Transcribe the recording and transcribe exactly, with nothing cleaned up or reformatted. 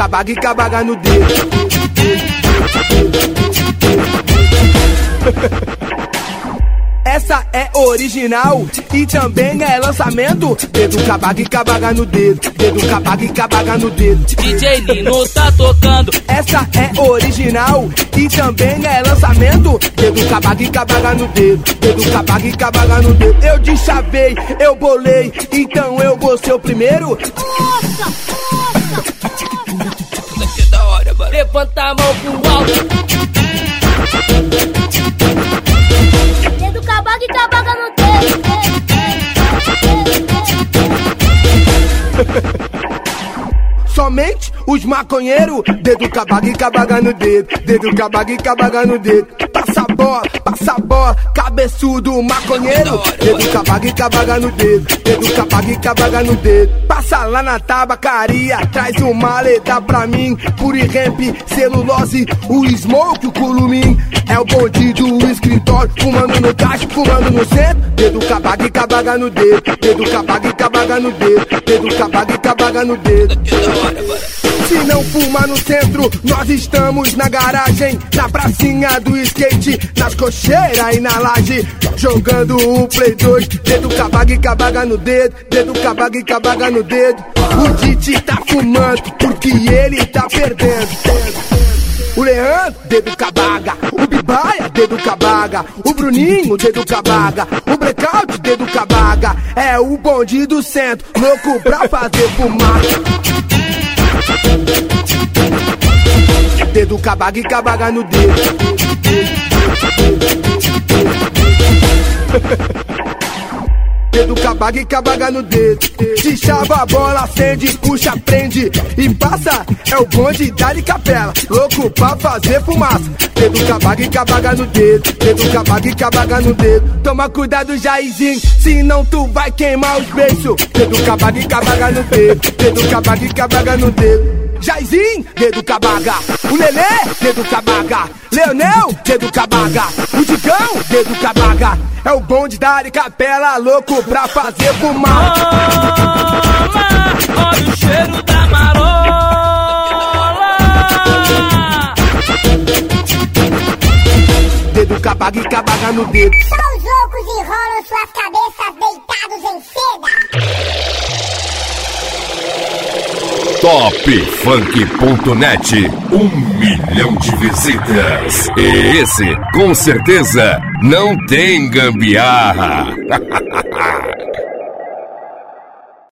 cabaga e cabaga no dedo. Essa é original e também é lançamento. Dedo cabaga e cabaga no dedo. Dedo cabaga e cabaga no dedo. D J Lino tá tocando. Essa é original e também é lançamento. Dedo cabaga e cabaga no dedo. Dedo cabaga e cabaga no dedo. Eu deschavei, eu bolei, então eu vou ser o primeiro. Nossa, nossa. Que da hora, mano. Levanta a mão pro alto. Dedo cabaga e cabaga no dedo. Somente os maconheiros. Dedo cabaga e cabaga no dedo. Dedo cabaga e cabaga no dedo. Passa a bola, passa a bola, cabeçudo maconheiro. Dedo cabaga e cabaga no dedo. Dedo cabaga e cabaga no dedo. Passa lá na tabacaria, traz uma maleta pra mim. Puri ramp, celulose, o smoke, o culumim. É o bonde do escritório, fumando no caixa, fumando no centro. Dedo cabaga e cabaga no dedo. Dedo cabaga e cabaga no dedo. Dedo cabaga e cabaga no dedo. Se não fuma no centro, nós estamos na garagem, na pracinha do skate, nas cocheiras e na laje, jogando o Play dois. Dedo cabaga e cabaga no dedo. Dedo cabaga e cabaga no dedo. O Diti tá fumando porque ele tá perdendo. O Leandro, dedo cabaga. O Bibaia, dedo cabaga. O Bruninho, dedo cabaga. O Blackout, dedo cabaga. É o bonde do centro, louco pra fazer fumaça. Dedo cabaga e cabaga no dedo. Dedo cabaga e cabaga no dedo. Se chava a bola, acende, puxa, prende e passa. É o bonde da de capela, louco pra fazer fumaça. Dedo cabaga e cabaga no dedo. Dedo cabaga e cabaga no dedo. Toma cuidado, Jairzinho, senão tu vai queimar os beiços. Dedo cabaga e cabaga no dedo. Dedo cabaga e cabaga no dedo. Jairzinho, dedo cabaga. O Lelê, dedo cabaga. Leonel, dedo cabaga. O Digão, dedo cabaga. É o bonde da área capela, louco pra fazer fumar. Olha, olha o cheiro da marola. Dedo cabaga e cabaga no dedo. Só os loucos enrolam suas cabeças deitados em seda. top funk ponto net, um milhão de visitas. E esse, com certeza, não tem gambiarra.